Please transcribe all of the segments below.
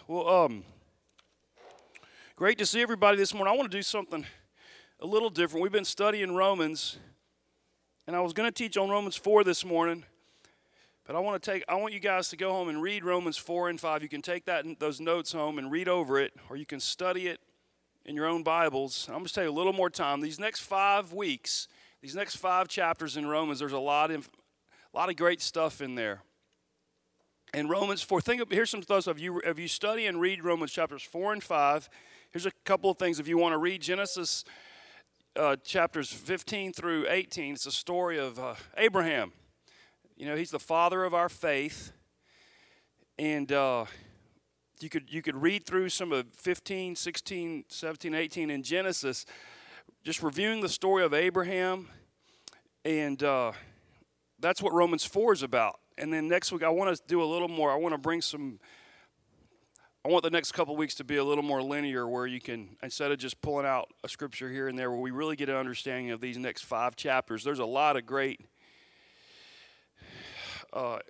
Well, great to see everybody this morning. I want to do something a little different. We've been studying Romans, and I was going to teach on Romans 4 this morning, but I want you guys to go home and read Romans 4 and 5. You can take those notes home and read over it, or you can study it in your own Bibles. I'm going to take a little more time. These next 5 weeks, these next 5 chapters in Romans, there's a lot of great stuff in there. And Romans 4, here's some thoughts. If you study and read Romans chapters 4 and 5, here's a couple of things. If you want to read Genesis chapters 15 through 18, it's a story of Abraham. You know, he's the father of our faith. And you could read through some of 15, 16, 17, 18 in Genesis, just reviewing the story of Abraham. And that's what Romans 4 is about. And then next week, I want to do a little more. I want the next couple weeks to be a little more linear, where you can, instead of just pulling out a scripture here and there, where we really get an understanding of these next 5 chapters. There's a lot of great, what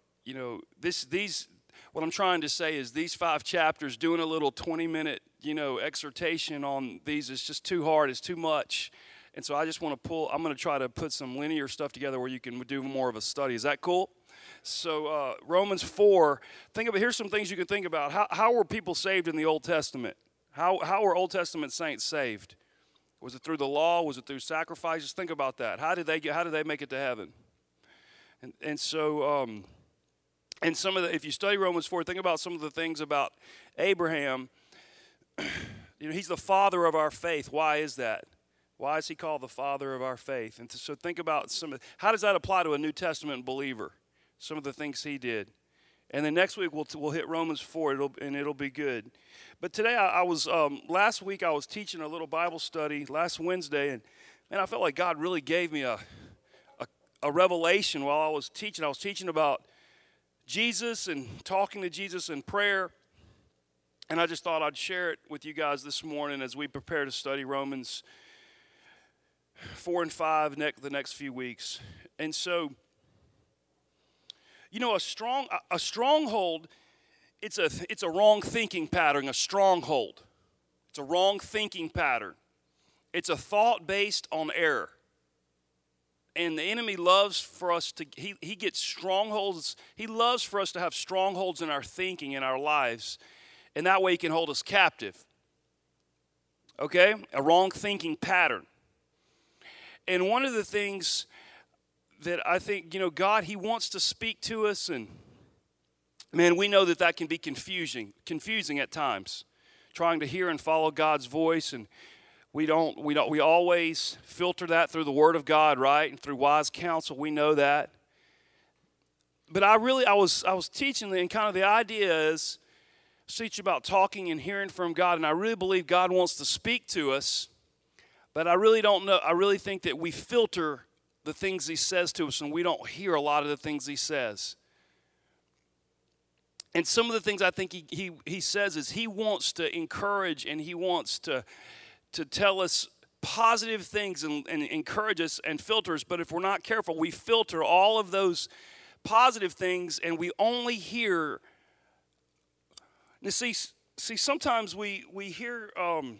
I'm trying to say is these 5 chapters, doing a little 20-minute, exhortation on these is just too hard. It's too much. And so I just want to I'm going to try to put some linear stuff together where you can do more of a study. Is that cool? So Romans 4, here's some things you can think about. How were people saved in the Old Testament? How were Old Testament saints saved? Was it through the law? Was it through sacrifices? Think about that. How did they make it to heaven? And so if you study Romans 4, think about some of the things about Abraham. He's the father of our faith. Why is that? Why is he called the father of our faith? And so think about how does that apply to a New Testament believer? Some of the things he did. And then next week we'll hit Romans 4, it'll be good. But today last week I was teaching a little Bible study last Wednesday, and man, I felt like God really gave me a revelation while I was teaching. I was teaching about Jesus and talking to Jesus in prayer. And I just thought I'd share it with you guys this morning as we prepare to study Romans 4 and 5 the next few weeks. And so, a stronghold, it's a wrong thinking pattern, a stronghold. It's a wrong thinking pattern. It's a thought based on error. And the enemy loves for us he gets strongholds. He loves for us to have strongholds in our thinking, in our lives. And that way he can hold us captive. Okay? A wrong thinking pattern. And one of the things that I think, God, he wants to speak to us, and man, we know that can be confusing at times, trying to hear and follow God's voice, and we always filter that through the Word of God, right, and through wise counsel. We know that. But I was teaching, and kind of the idea is teach about talking and hearing from God, and I really believe God wants to speak to us, but I really don't know. I really think that we filter the things he says to us, and we don't hear a lot of the things he says. And some of the things I think he says is he wants to encourage, and he wants to tell us positive things and encourage us and filter us. But if we're not careful, we filter all of those positive things, and we only hear. Now, see, sometimes we hear.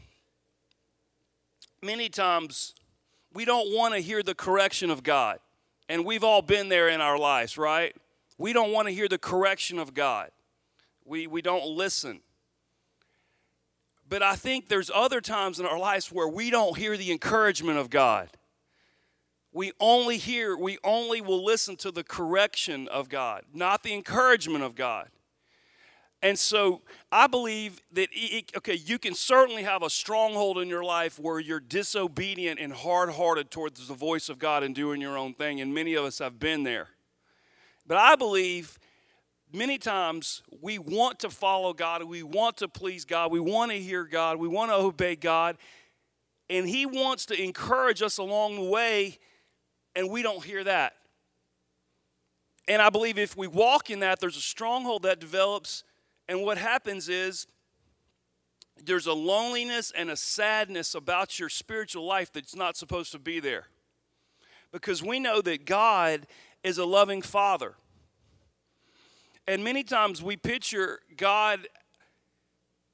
Many times, we don't want to hear the correction of God. And we've all been there in our lives, right? We don't want to hear the correction of God. We don't listen. But I think there's other times in our lives where we don't hear the encouragement of God. We only will listen to the correction of God, not the encouragement of God. And so I believe that, you can certainly have a stronghold in your life where you're disobedient and hard-hearted towards the voice of God and doing your own thing, and many of us have been there. But I believe many times we want to follow God, we want to please God, we want to hear God, we want to obey God, and he wants to encourage us along the way, and we don't hear that. And I believe if we walk in that, there's a stronghold that develops. And what happens is there's a loneliness and a sadness about your spiritual life that's not supposed to be there. Because we know that God is a loving Father. And many times we picture God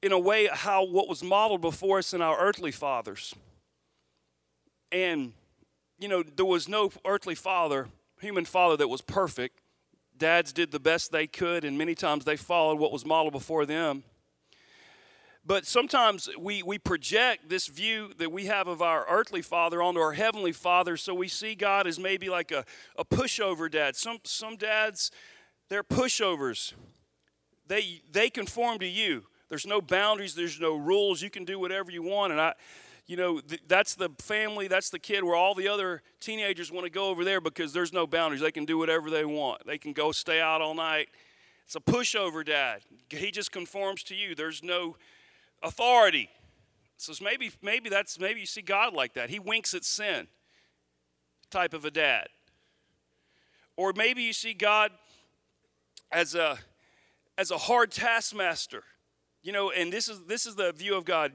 in a way how what was modeled before us in our earthly fathers. And, there was no earthly father, human father, that was perfect. Dads did the best they could, and many times they followed what was modeled before them. But sometimes we project this view that we have of our earthly father onto our heavenly father, so we see God as maybe like a pushover dad. Some dads, they're pushovers. They conform to you. There's no boundaries. There's no rules. You can do whatever you want. And that's the family, that's the kid where all the other teenagers want to go over there because there's no boundaries. They can do whatever they want. They can go stay out all night. It's a pushover dad. He just conforms to you. There's no authority. So maybe you see God like that. He winks at sin type of a dad. Or maybe you see God as a hard taskmaster. And this is the view of God.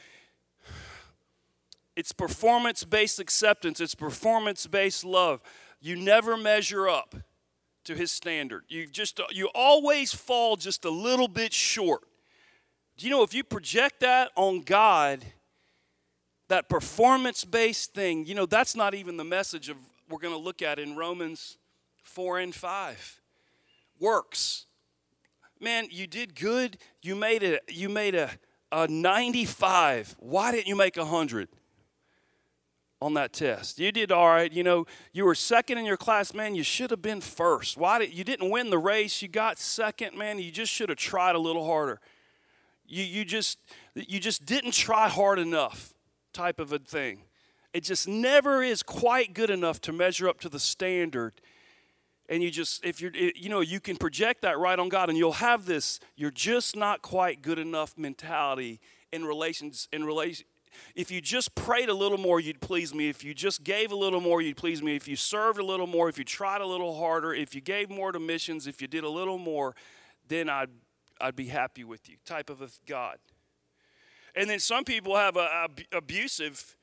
It's performance-based acceptance. It's performance-based love. You never measure up to his standard. You always fall just a little bit short. If you project that on God, that performance-based thing, that's not even the message of we're going to look at in Romans 4 and 5. Works. Man, you did good. You made a 95. Why didn't you make 100 on that test? You did all right. You were second in your class. Man, you should have been first. You didn't win the race? You got second. Man, you just should have tried a little harder. You just didn't try hard enough, type of a thing. It just never is quite good enough to measure up to the standard. And you can project that right on God, and you'll have this, you're just not quite good enough mentality in relations. If you just prayed a little more, you'd please me. If you just gave a little more, you'd please me. If you served a little more, if you tried a little harder, if you gave more to missions, if you did a little more, then I'd be happy with you, type of a God. And then some people have a abusive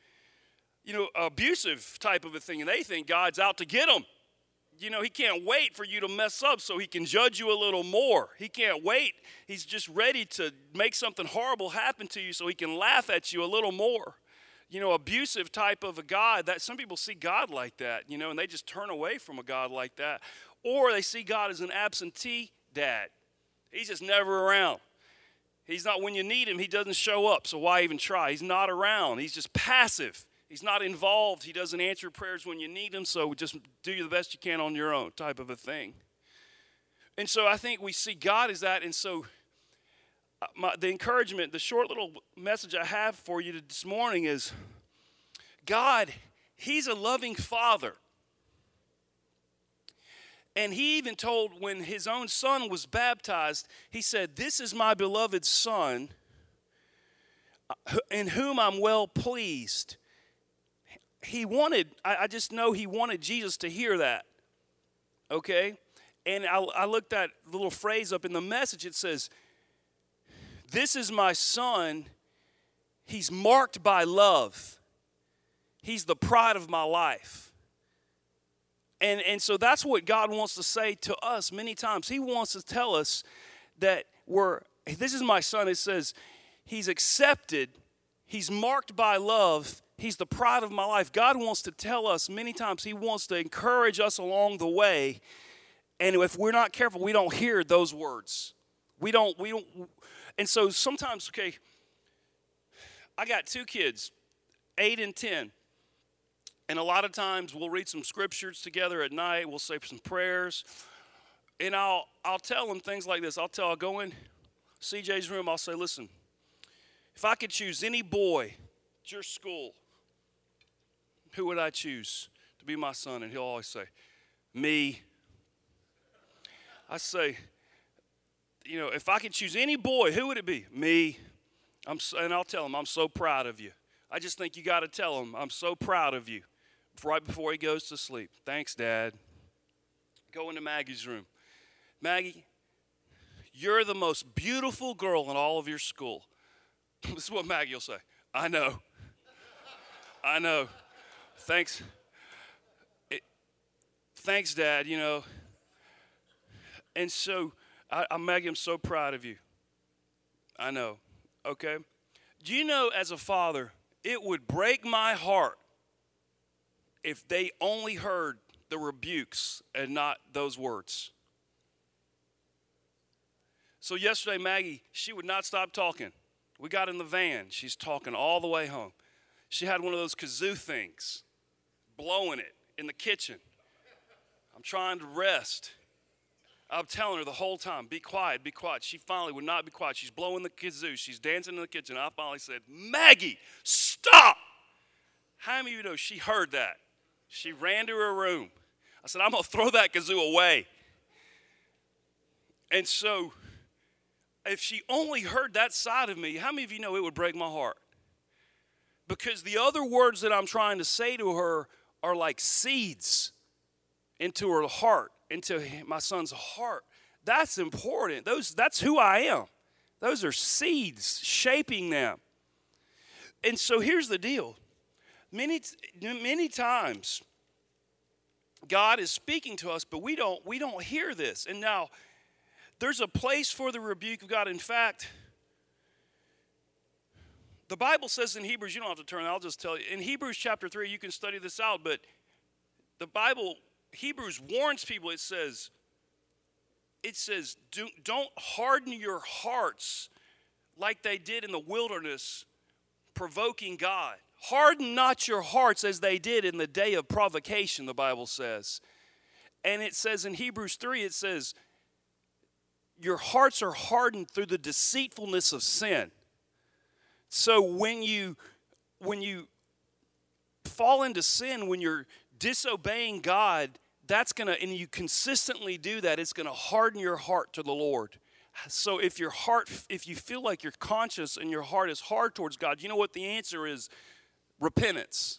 type of a thing, and they think God's out to get them. He can't wait for you to mess up so he can judge you a little more. He can't wait. He's just ready to make something horrible happen to you so he can laugh at you a little more. Abusive type of a God. That some people see God like that, and they just turn away from a God like that. Or they see God as an absentee dad. He's just never around. He's not, when you need him, he doesn't show up, so why even try? He's not around. He's just passive. He's not involved. He doesn't answer prayers when you need him, so just do the best you can on your own, type of a thing. And so I think we see God as that, and so the encouragement, the short little message I have for you this morning is, God, he's a loving father. And he even told, when his own son was baptized, he said, "This is my beloved son, in whom I'm well pleased." I just know he wanted Jesus to hear that, okay? And I looked that little phrase up in the Message. It says, "This is my son. He's marked by love. He's the pride of my life." And so that's what God wants to say to us many times. He wants to tell us that this is my son. It says, he's accepted. He's marked by love. He's the pride of my life. God wants to tell us many times. He wants to encourage us along the way. And if we're not careful, we don't hear those words. We don't. And so sometimes, okay, I got 2 kids, 8 and 10. And a lot of times we'll read some scriptures together at night. We'll say some prayers. And I'll tell them things like this. I'll go in CJ's room. I'll say, "Listen, if I could choose any boy at your school, who would I choose to be my son?" And he'll always say, "Me." I say, if I could choose any boy, who would it be? Me. And I'll tell him, "I'm so proud of you." I just think you got to tell him, "I'm so proud of you," right before he goes to sleep. "Thanks, Dad." Go into Maggie's room. "Maggie, you're the most beautiful girl in all of your school." This is what Maggie will say. "I know. I know. Thanks. Thanks, Dad, And so, Maggie, I'm so proud of you. "I know. Okay? Do you know, as a father, it would break my heart if they only heard the rebukes and not those words. So yesterday, Maggie, she would not stop talking. We got in the van. She's talking all the way home. She had one of those kazoo things, blowing it in the kitchen. I'm trying to rest. I'm telling her the whole time, be quiet, be quiet. She finally would not be quiet. She's blowing the kazoo. She's dancing in the kitchen. I finally said, Maggie, stop. How many of you know she heard that? She ran to her room. I said, I'm going to throw that kazoo away. And so if she only heard that side of me, how many of you know it would break my heart? Because the other words that I'm trying to say to her are like seeds into her heart, into my son's heart. That's important. That's who I am. Those are seeds shaping them. And so here's the deal. Many times God is speaking to us, but we don't hear this. And now there's a place for the rebuke of God. In fact, the Bible says in Hebrews, you don't have to turn, I'll just tell you. In Hebrews chapter 3, you can study this out, but the Bible, Hebrews warns people, it says, don't harden your hearts like they did in the wilderness, provoking God. Harden not your hearts as they did in the day of provocation, the Bible says. And it says in Hebrews 3, it says, your hearts are hardened through the deceitfulness of sin. So when you fall into sin, when you're disobeying God, and you consistently do that, it's going to harden your heart to the Lord. So if you feel like your conscience and your heart is hard towards God, you know what the answer is? Repentance.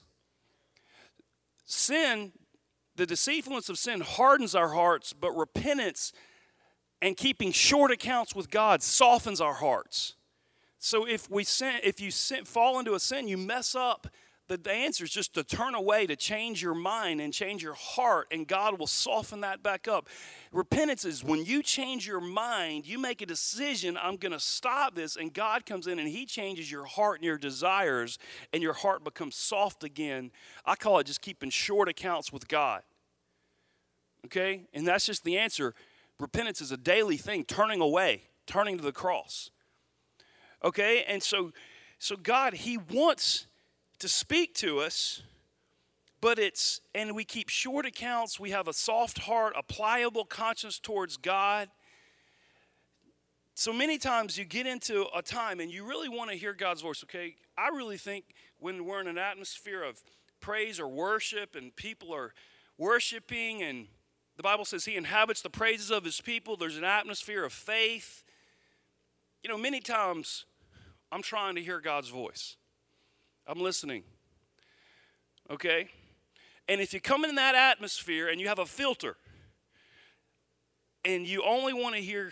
Sin, the deceitfulness of sin hardens our hearts, but repentance and keeping short accounts with God softens our hearts. So if you fall into a sin, you mess up. The answer is just to turn away, to change your mind and change your heart, and God will soften that back up. Repentance is when you change your mind, you make a decision, I'm going to stop this, and God comes in and he changes your heart and your desires, and your heart becomes soft again. I call it just keeping short accounts with God. Okay? And that's just the answer. Repentance is a daily thing, turning away, turning to the cross. Okay? And so God, he wants to speak to us, and we keep short accounts. We have a soft heart, a pliable conscience towards God. So many times you get into a time and you really want to hear God's voice, okay? I really think when we're in an atmosphere of praise or worship and people are worshiping, and the Bible says he inhabits the praises of his people, there's an atmosphere of faith. You know, many times I'm trying to hear God's voice. I'm listening, okay? And if you come in that atmosphere and you have a filter and you only want to hear,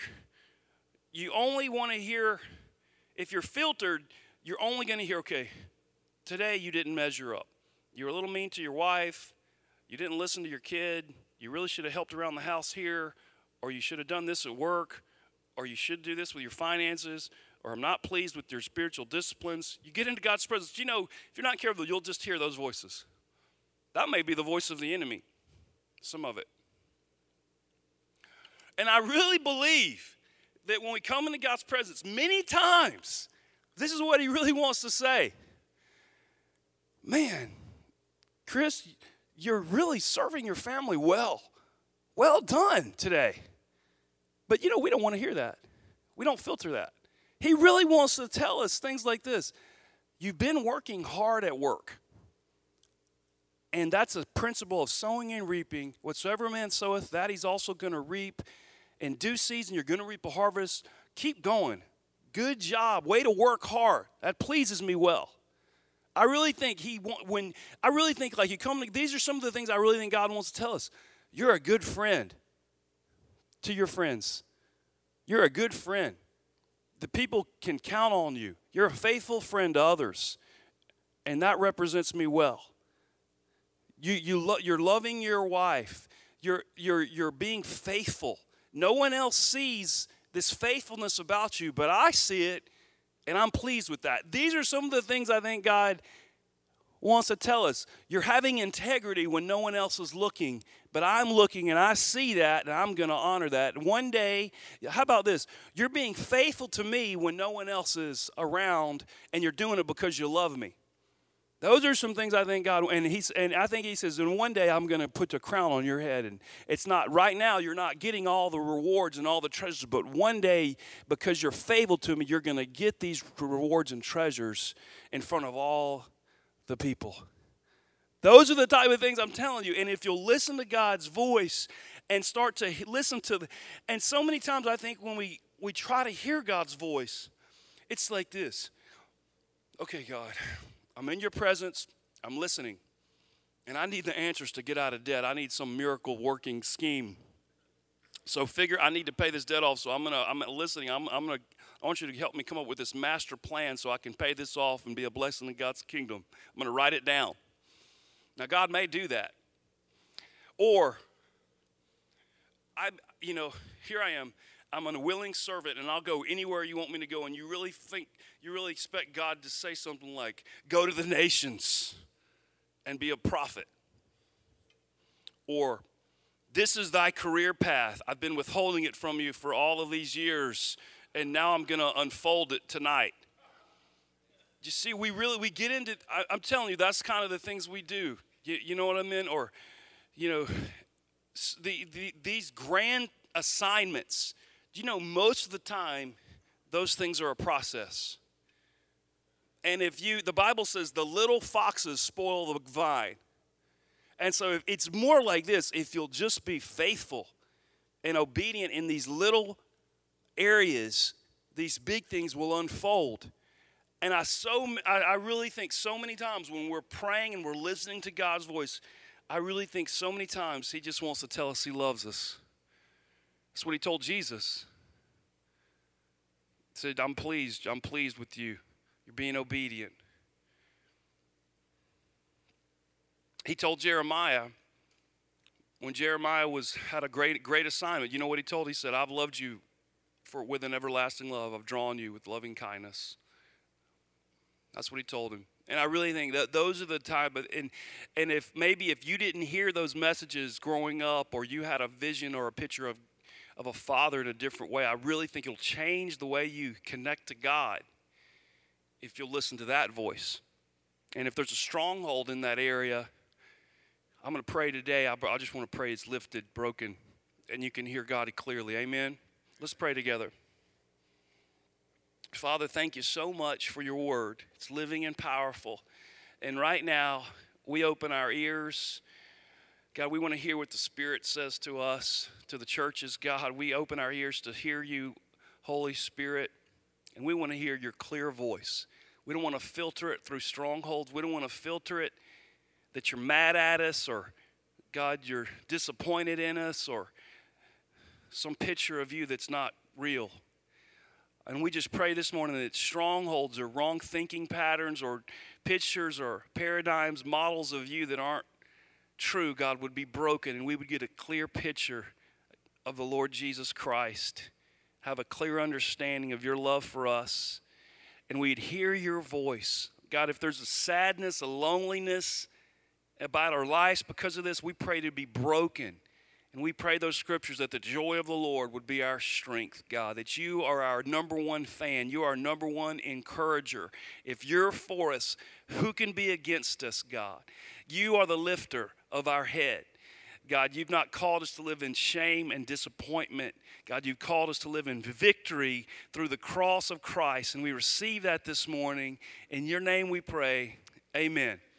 if you're filtered, you're only going to hear, okay, today you didn't measure up. You were a little mean to your wife. You didn't listen to your kid. You really should have helped around the house here, or you should have done this at work, or you should do this with your finances, or I'm not pleased with your spiritual disciplines. You get into God's presence. You know, if you're not careful, you'll just hear those voices. That may be the voice of the enemy, some of it. And I really believe that when we come into God's presence, many times, this is what he really wants to say. Man, Chris, you're really serving your family well. Well done today. But, you know, we don't want to hear that. We don't filter that. He really wants to tell us things like this. You've been working hard at work. And that's a principle of sowing and reaping. Whatsoever man soweth, that he's also going to reap. In due season, you're going to reap a harvest. Keep going. Good job. Way to work hard. That pleases me well. I really think like you come, these are some of the things I really think God wants to tell us. You're a good friend to your friends. You're a good friend. The people can count on you. You're a faithful friend to others. And that represents me well. You're loving your wife. You're being faithful. No one else sees this faithfulness about you, but I see it And I'm pleased with that. These are some of the things I think God wants to tell us. You're having integrity when no one else is looking, but I'm looking and I see that, and I'm going to honor that. One day, how about this? You're being faithful to me when no one else is around, and you're doing it because you love me. Those are some things I think God, and I think he says, and one day I'm going to put the crown on your head. And it's not, right now you're not getting all the rewards and all the treasures, but one day, because you're faithful to me, you're going to get these rewards and treasures in front of all the people. Those are the type of things I'm telling you. And if you'll listen to God's voice and start to listen to and so many times I think when we try to hear God's voice, it's like this. Okay, God, I'm in your presence. I'm listening. And I need the answers to get out of debt. I need some miracle working scheme. So I need to pay this debt off. So I'm listening. I want you to help me come up with this master plan so I can pay this off and be a blessing in God's kingdom. I'm going to write it down. Now, God may do that. Or, here I am. I'm an willing servant, and I'll go anywhere you want me to go. And you really expect God to say something like, go to the nations and be a prophet. Or, this is thy career path. I've been withholding it from you for all of these years, and now I'm going to unfold it tonight. You see, we get into, I'm telling you, that's kind of the things we do. You know what I mean? Or, these grand assignments, most of the time, those things are a process. And the Bible says the little foxes spoil the vine. And so it's more like this. If you'll just be faithful and obedient in these little areas, these big things will unfold. And I really think so many times when we're praying and we're listening to God's voice, I really think so many times he just wants to tell us he loves us. That's what he told Jesus. He said, I'm pleased with you. You're being obedient. He told Jeremiah, when Jeremiah had a great assignment, you know what he told? He said, I've loved you with an everlasting love. I've drawn you with loving kindness. That's what he told him. And I really think that those are the time, and if you didn't hear those messages growing up, or you had a vision or a picture of a father in a different way, I really think it'll change the way you connect to God if you'll listen to that voice. And if there's a stronghold in that area, I'm going to pray today. I just want to pray it's lifted, broken, and you can hear God clearly. Amen? Let's pray together. Father, thank you so much for your word. It's living and powerful. And right now, we open our ears. God, we want to hear what the Spirit says to us, to the churches. God, we open our ears to hear you, Holy Spirit, and we want to hear your clear voice. We don't want to filter it through strongholds. We don't want to filter it that you're mad at us, or, God, you're disappointed in us, or some picture of you that's not real. And we just pray this morning that strongholds or wrong thinking patterns or pictures or paradigms, models of you that aren't true, God, would be broken, and we would get a clear picture of the Lord Jesus Christ, have a clear understanding of your love for us, and we'd hear your voice. God, if there's a sadness, a loneliness about our lives because of this, we pray to be broken. And we pray those scriptures that the joy of the Lord would be our strength, God, that you are our number one fan. You are our number one encourager. If you're for us, who can be against us, God? You are the lifter of our head. God, you've not called us to live in shame and disappointment. God, you've called us to live in victory through the cross of Christ. And we receive that this morning. In your name we pray, amen.